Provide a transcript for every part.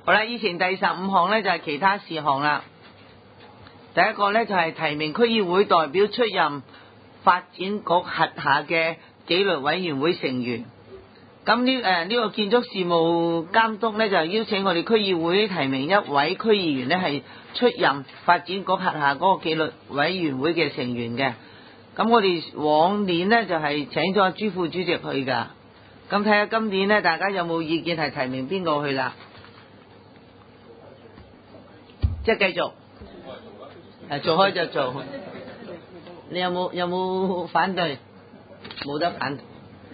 好啦，以前第15項咧就係其他事項啦。第一個咧就係提名區議會代表出任發展局轄下嘅紀律委員會成員。咁呢個建築事務監督咧就邀請我哋區議會提名一位區議員咧係出任發展局轄下嗰個紀律委員會嘅成員嘅。咁我哋往年咧就係請咗朱副主席去㗎。咁睇下今年咧大家有冇意見係提名邊個去啦？即係繼續，做開就做。你有冇反對？冇得反對。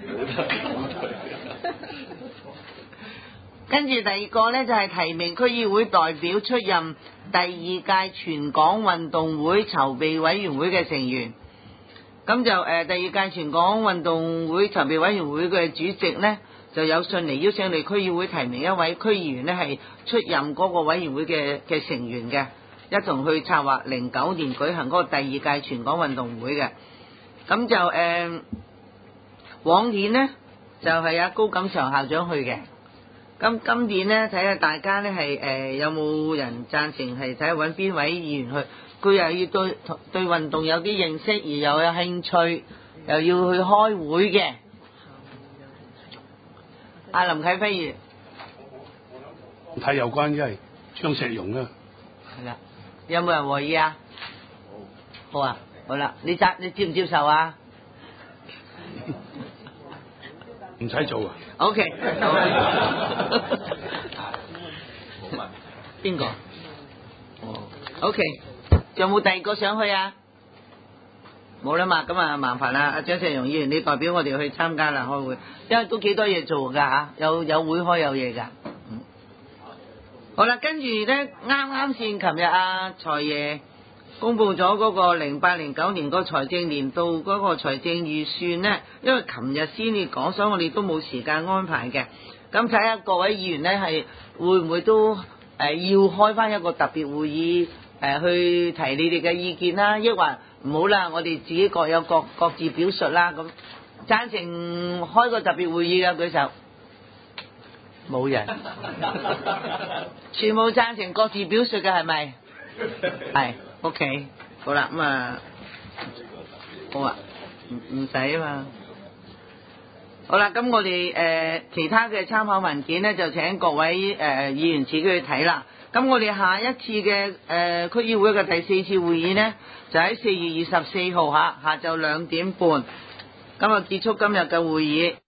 跟住第二個呢，就係提名區議會代表出任第2屆全港運動會籌備委員會嘅成員。咁就第2屆全港運動會籌備委員會嘅主席呢，就有信嚟邀請你區議會提名一位區議員呢係出任嗰個委員會嘅成員嘅，一同去策劃09年舉行嗰個第2屆全港運動會嘅。咁就往年呢，就係阿高錦祥校長去嘅。咁今年呢，睇下大家呢係有冇人贊成，係睇下揾邊位議員去，佢又要對運動有啲認識，而又有興趣，又要去開會嘅。阿林啟輝議員睇有關，因為張石榕啦。 係啦，有冇人和議啊？好啊，好啦，你接唔接受啊？ 唔使做啊。 OK。邊個？哦。OK。仲有冇第二個想去啊？冇啦嘛，咁啊麻煩啦，阿張石榕議員，你代表我哋去參加啦開會，因為都幾多嘢做㗎嚇，有會開有嘢㗎。好啦，跟住咧啱先，琴日阿財爺公布咗嗰個08-09年個財政年度嗰個財政預算咧，因為琴日先至講，所以我哋都冇時間安排嘅。咁睇下各位議員咧係會唔會都要開翻一個特別會議去提你哋嘅意見啦，抑或唔好啦，我哋自己各有各自表述啦。咁贊成開個特別會議嘅舉手。冇人，全部贊成各自表述嘅係咪？係 ，OK， 好啦，咁啊，好啊，唔使啊嘛。好啦，咁我哋其他嘅參考文件咧，就請各位議員自己去睇啦。咁我哋下一次嘅區議會嘅第4次會議呢，就喺4月24號下晝2點半，咁啊結束今日嘅會議。